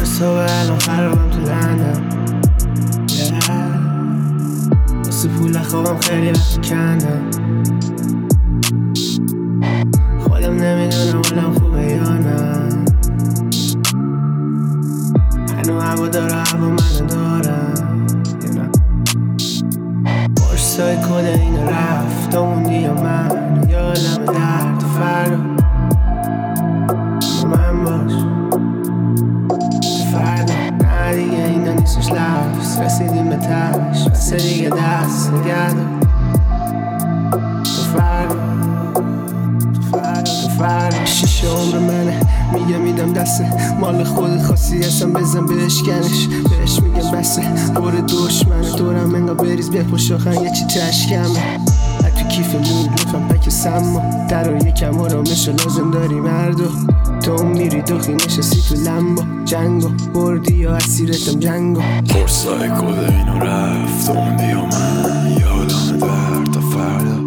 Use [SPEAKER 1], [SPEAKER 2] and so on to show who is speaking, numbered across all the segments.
[SPEAKER 1] صبح الان خرابم تو لندن واسه پول خوابم خیلی وقت کندم خودم نمیدونم حالم خوبه یا نه هنو هوا داره هوا منو دارم یا نه بارسای کده اینو رفت موندی یا من یادم درد فردا با من باش فردا نه دیگه اینا نیستش لفظ رسیدیم به تش بس دیگه دست نگردم تو فردا شیشه عمر منه میگه میدم دسته مال خودت خواستی هستم بزن بشکنش بهش میگم بسه بر دشمنه دورم انگا بریز بپوش آخن یه چی تشکمه تو کیف مود لطفم پک سما در و یکم آرامش لازم داری مردو تو میری دخی نشستی تو لمبا جنگو بردی یا اسیرتم جنگو
[SPEAKER 2] فرصای کده اینو رفت موندی و من یادم درد تا فردا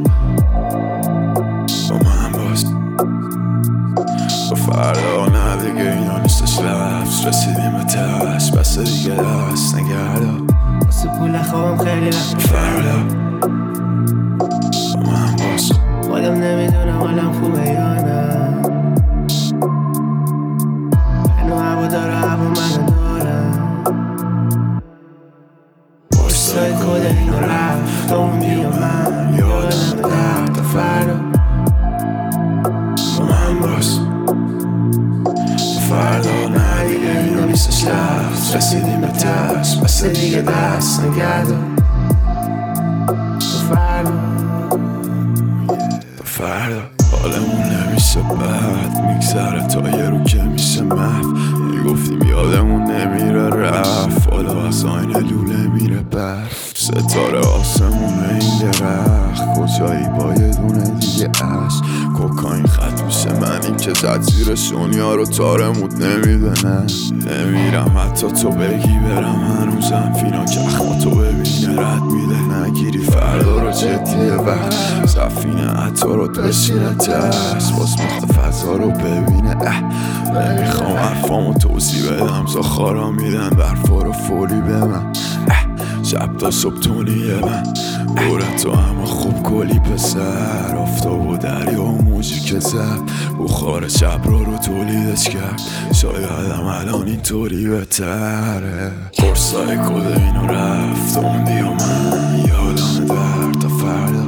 [SPEAKER 2] با من باز با فردا نه دیگه اینا نیستش لفظ رسیدیم به تش بس دیگه دست نگردا
[SPEAKER 1] واسه پول خوابم خیلی وقت
[SPEAKER 2] فردا با من باز
[SPEAKER 1] خودم نمیدونم حالم خوبه یا نه هنو هوا داره هوا منو دارم فرصای کده اینو رفت موندی و من یادم درد تا فردا
[SPEAKER 2] با من باز فردا نه دیگه اینا نیستش لفظ رسیدیم به تش بس دیگه دست نگردا فردا حالمون نمیشه بد میگذره تا یه رو که میشه محو میگفتیم یادمون نمیره رفت حالا از آینه لوله میره برف ستاره آسمون این درخت کجایی با یه دونه دیگه عشق کوکاین خط میشه منی که زد زیر شونیا رو تارمود نمیده نه نمیرم حتی تو بگی برم هنوزم فینا که اخما تو ببینه رد میده نگیری فردا رو جدیه وقت سفینه عطارات بشینه ترس باز مخت فضا رو ببینه نمیخوام حرفامو توضیح بدم زخارا میدن برفا رو فوری به من شب تا صبح تونیه من دورت تو اما خوب کلی پسر آفتاب و دریا و موجی که زد بخار شب رو تولیدش کرد شایدم الان اینطوری بهتره فرصای کده اینو رفت موندی و من یادم درد تا فردا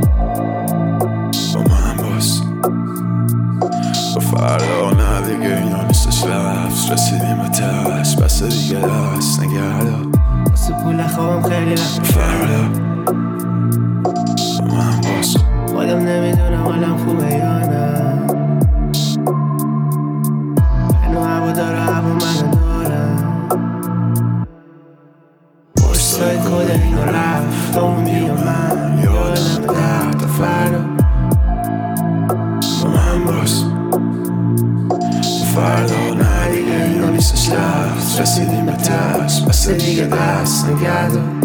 [SPEAKER 2] با من باز با فردا نه دیگه اینا نیستش لفظ رسیدیم به تش بس دیگه دست نگردا
[SPEAKER 1] واسه پول خوابم خیلی وقت
[SPEAKER 2] فردا با من باز
[SPEAKER 1] خودم نمیدونم حالم خوبه یا نه هنو هوا داره هوا منو دارم فرصای کده اینو رفت موندی و من یادم درد تا فردا
[SPEAKER 2] با من باز فردا نه دیگه اینا نیستش لفظ رسیدیم به تش بس دیگه دست نگردا